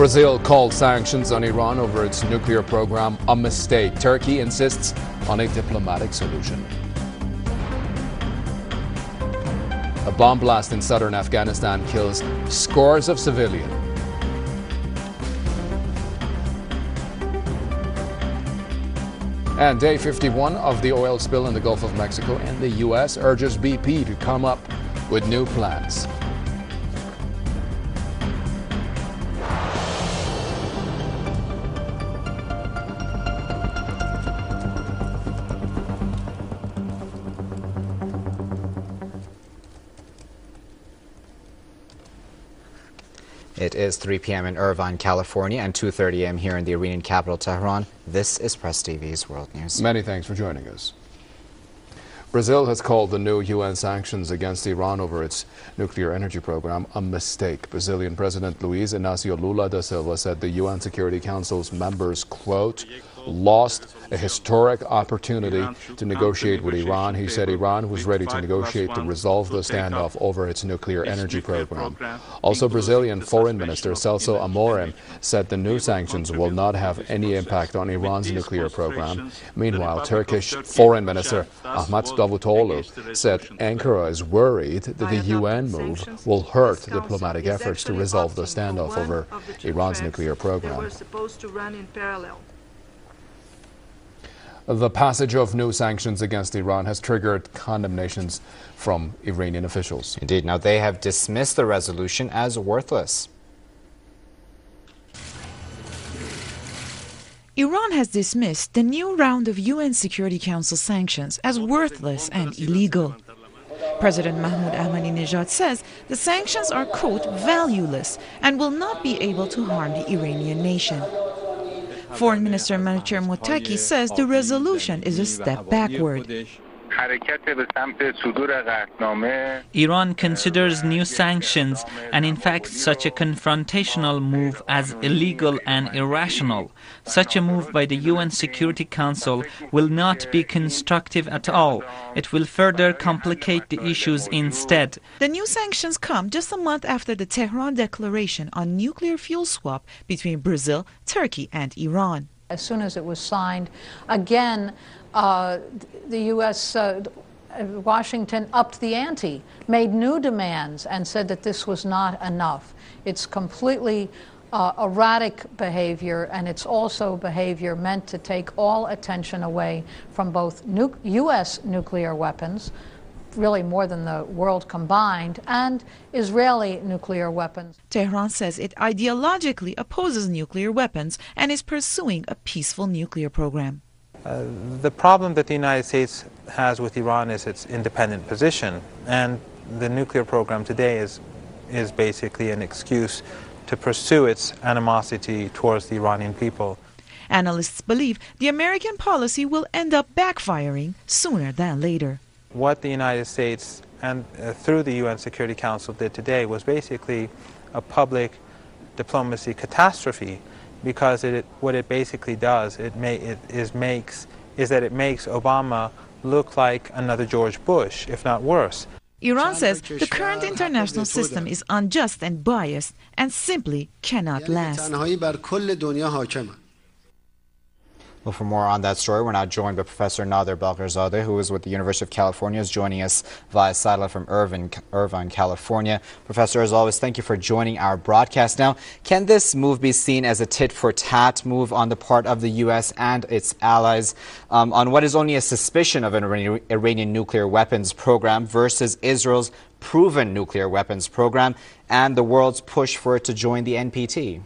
Brazil called sanctions on Iran over its nuclear program a mistake. Turkey insists on a diplomatic solution. A bomb blast in southern Afghanistan kills scores of civilians. And day 51 of the oil spill in the Gulf of Mexico, and the U.S. urges BP to come up with new plans. It is 3 p.m. in Irvine, California, and 2:30 a.m. here in the Iranian capital, Tehran. This is Press TV's World News. Many thanks for joining us. Brazil has called the new UN sanctions against Iran over its nuclear energy program a mistake. Brazilian President Luiz Inácio Lula da Silva said the UN Security Council's members, quote, lost a historic opportunity to negotiate with Iran. He said Iran was ready to negotiate to resolve the standoff over its nuclear energy program. Also, Brazilian Foreign Minister Celso Amorim said the new sanctions will not have any impact on Iran's nuclear program. Meanwhile, Turkish Foreign Minister Ahmet Davutoglu said Ankara is worried that the UN move will hurt diplomatic efforts to resolve the standoff over Iran's nuclear program. The passage of new sanctions against Iran has triggered condemnations from Iranian officials. Indeed. Now, they have dismissed the resolution as worthless. Iran has dismissed the new round of UN Security Council sanctions as worthless and illegal. President Mahmoud Ahmadinejad says the sanctions are, quote, valueless and will not be able to harm the Iranian nation. Foreign Minister Menachem Mottaki says the resolution is a step backward. Iran considers new sanctions and in fact such a confrontational move as illegal and irrational. Such a move by the UN Security Council will not be constructive at all. It will further complicate the issues instead. The new sanctions come just a month after the Tehran declaration on nuclear fuel swap between Brazil, Turkey and Iran. As soon as it was signed, again, the U.S., Washington upped the ante, made new demands, and said that this was not enough. It's completely erratic behavior, and it's also behavior meant to take all attention away from both U.S. nuclear weapons, really more than the world combined, and Israeli nuclear weapons. Tehran says it ideologically opposes nuclear weapons and is pursuing a peaceful nuclear program. The problem that the United States has with Iran is its independent position, and the nuclear program today is basically an excuse to pursue its animosity towards the Iranian people. Analysts believe the American policy will end up backfiring sooner than later. What the United States and through the UN Security Council did today was basically a public diplomacy catastrophe, because what it basically does is that it makes Obama look like another George Bush, if not worse. Iran says the current international system is unjust and biased and simply cannot last. Well, for more on that story, we're now joined by Professor Nader Balkarzadeh, who is with the University of California, is joining us via satellite from Irvine, California. Professor, as always, thank you for joining our broadcast. Now, can this move be seen as a tit-for-tat move on the part of the U.S. and its allies on what is only a suspicion of an Iranian nuclear weapons program versus Israel's proven nuclear weapons program and the world's push for it to join the NPT?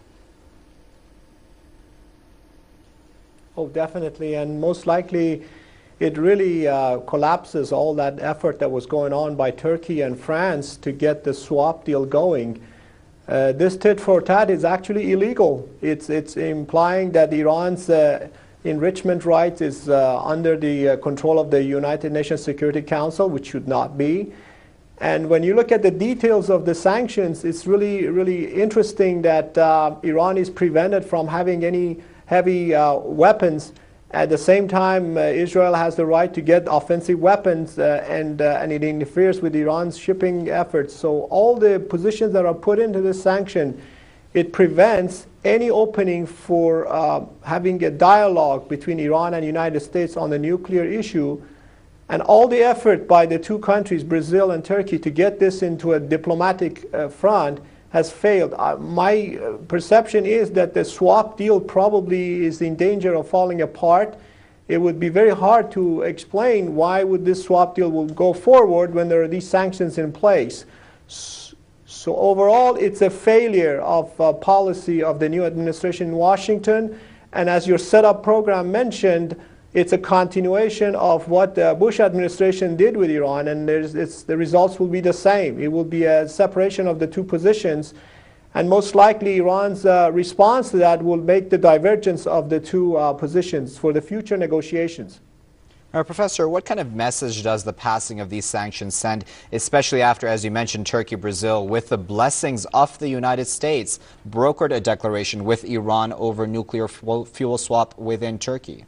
Oh, definitely, and most likely it really collapses all that effort that was going on by Turkey and France to get the swap deal going. This tit-for-tat is actually illegal. It's implying that Iran's enrichment rights is under the control of the United Nations Security Council, which should not be. And when you look at the details of the sanctions, it's really, really interesting that Iran is prevented from having any heavy weapons. At the same time, Israel has the right to get offensive weapons, and it interferes with Iran's shipping efforts. So all the positions that are put into this sanction, it prevents any opening for having a dialogue between Iran and the United States on the nuclear issue. And all the effort by the two countries, Brazil and Turkey, to get this into a diplomatic front has failed. My perception is that the swap deal probably is in danger of falling apart. It would be very hard to explain why would this swap deal will go forward when there are these sanctions in place. So overall, it's a failure of policy of the new administration in Washington. And as your setup program mentioned, it's a continuation of what the Bush administration did with Iran, and the results will be the same. It will be a separation of the two positions, and most likely Iran's response to that will make the divergence of the two positions for the future negotiations. Professor, what kind of message does the passing of these sanctions send, especially after, as you mentioned, Turkey, Brazil, with the blessings of the United States, brokered a declaration with Iran over nuclear fuel swap within Turkey?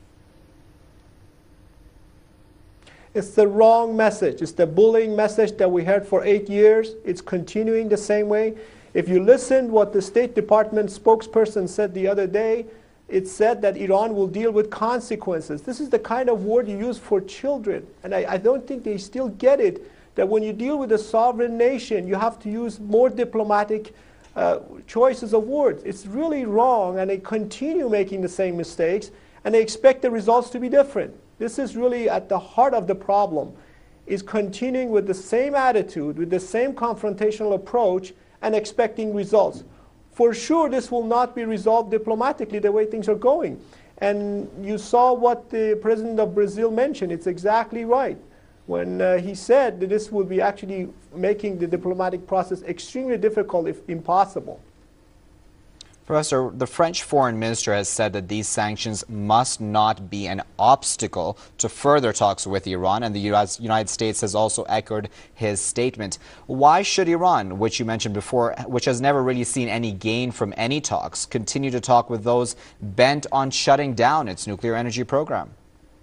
It's the wrong message. It's the bullying message that we heard for 8 years. It's continuing the same way. If you listened what the State Department spokesperson said the other day, it said that Iran will deal with consequences. This is the kind of word you use for children. And I don't think they still get it, that when you deal with a sovereign nation, you have to use more diplomatic choices of words. It's really wrong, and they continue making the same mistakes, and they expect the results to be different. This is really at the heart of the problem, is continuing with the same attitude, with the same confrontational approach, and expecting results. For sure, this will not be resolved diplomatically the way things are going. And you saw what the president of Brazil mentioned. It's exactly right. When he said that this will be actually making the diplomatic process extremely difficult, if impossible. Professor, the French foreign minister has said that these sanctions must not be an obstacle to further talks with Iran, and the United States has also echoed his statement. Why should Iran, which you mentioned before, which has never really seen any gain from any talks, continue to talk with those bent on shutting down its nuclear energy program?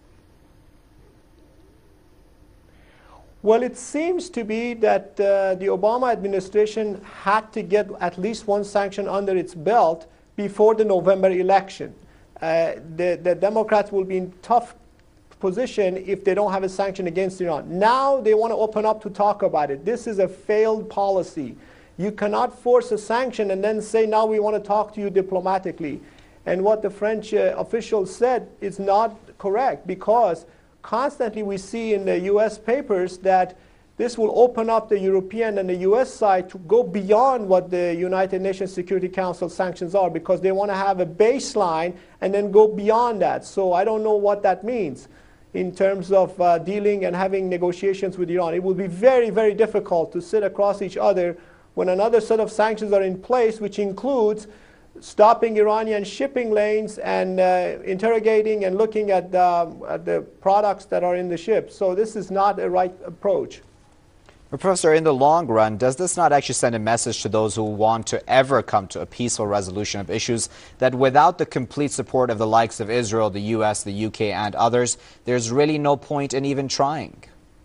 Well, it seems to be that the Obama administration had to get at least one sanction under its belt before the November election. The Democrats will be in tough position if they don't have a sanction against Iran. Now they want to open up to talk about it. This is a failed policy. You cannot force a sanction and then say, now we want to talk to you diplomatically. And what the French officials said is not correct, because constantly we see in the U.S. papers that this will open up the European and the U.S. side to go beyond what the United Nations Security Council sanctions are, because they want to have a baseline and then go beyond that. So I don't know what that means in terms of dealing and having negotiations with Iran. It will be very, very difficult to sit across each other when another set of sanctions are in place, which includes stopping Iranian shipping lanes and interrogating and looking at the products that are in the ships. So this is not a right approach. But Professor, in the long run, does this not actually send a message to those who want to ever come to a peaceful resolution of issues that without the complete support of the likes of Israel, the US, the UK, and others, there's really no point in even trying?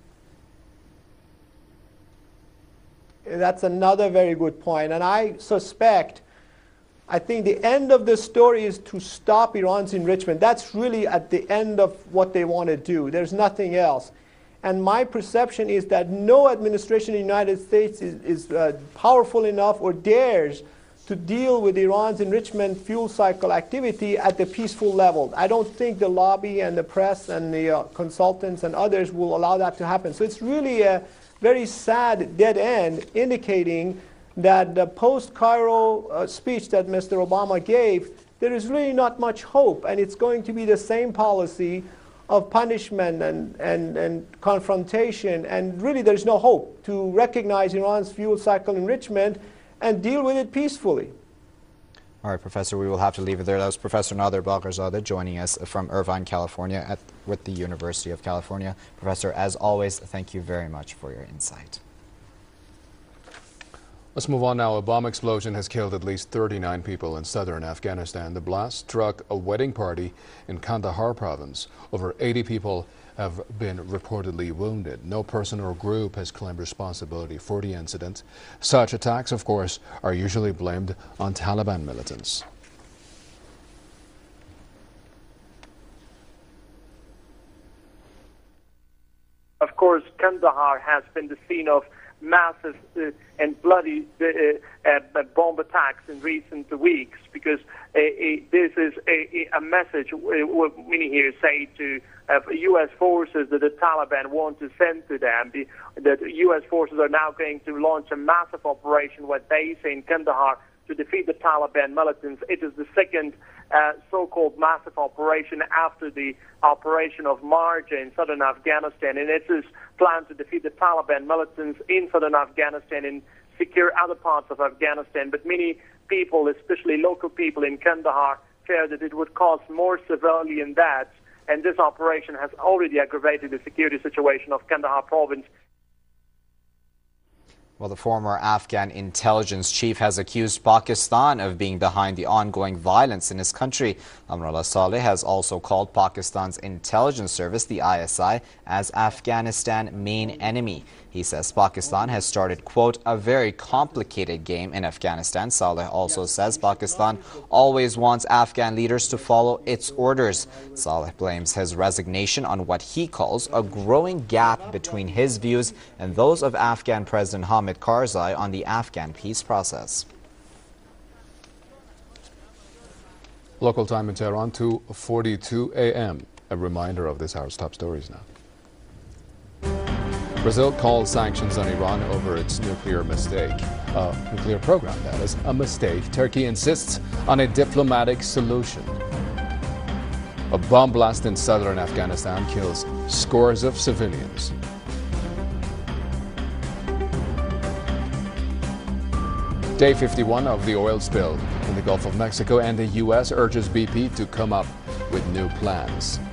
That's another very good point. And I think the end of the story is to stop Iran's enrichment. That's really at the end of what they want to do. There's nothing else. And my perception is that no administration in the United States is powerful enough or dares to deal with Iran's enrichment fuel cycle activity at the peaceful level. I don't think the lobby and the press and the consultants and others will allow that to happen. So it's really a very sad dead end, indicating that the post-Cairo speech that Mr. Obama gave, there is really not much hope, and it's going to be the same policy of punishment and confrontation, and really there's no hope to recognize Iran's fuel cycle enrichment and deal with it peacefully. All right, Professor, we will have to leave it there. That was Professor Nader Balkarzadeh joining us from Irvine, California, with the University of California. Professor, as always, thank you very much for your insight. Let's move on now. A bomb explosion has killed at least 39 people in southern Afghanistan. The blast struck a wedding party in Kandahar province. Over 80 people have been reportedly wounded. No person or group has claimed responsibility for the incident. Such attacks, of course, are usually blamed on Taliban militants. Of course, Kandahar has been the scene of massive and bloody bomb attacks in recent weeks, because this is a message what many here say to U.S. forces that the Taliban want to send to them. That U.S. forces are now going to launch a massive operation, what they say in Kandahar, to defeat the Taliban militants. It is the second so-called massive operation after the operation of Marja in southern Afghanistan, and it is planned to defeat the Taliban militants in southern Afghanistan and secure other parts of Afghanistan. But many people, especially local people in Kandahar, fear that it would cause more civilian deaths, and this operation has already aggravated the security situation of Kandahar province. Well, the former Afghan intelligence chief has accused Pakistan of being behind the ongoing violence in his country. Amrullah Saleh has also called Pakistan's intelligence service, the ISI, as Afghanistan's main enemy. He says Pakistan has started, quote, a very complicated game in Afghanistan. Saleh also says Pakistan always wants Afghan leaders to follow its orders. Saleh blames his resignation on what he calls a growing gap between his views and those of Afghan President Hamid Karzai on the Afghan peace process. Local time in Tehran, 2:42 a.m. A reminder of this hour's top stories now. Brazil calls sanctions on Iran over its nuclear program, that is, a mistake. Turkey insists on a diplomatic solution. A bomb blast in southern Afghanistan kills scores of civilians. Day 51 of the oil spill in the Gulf of Mexico, and the U.S. urges BP to come up with new plans.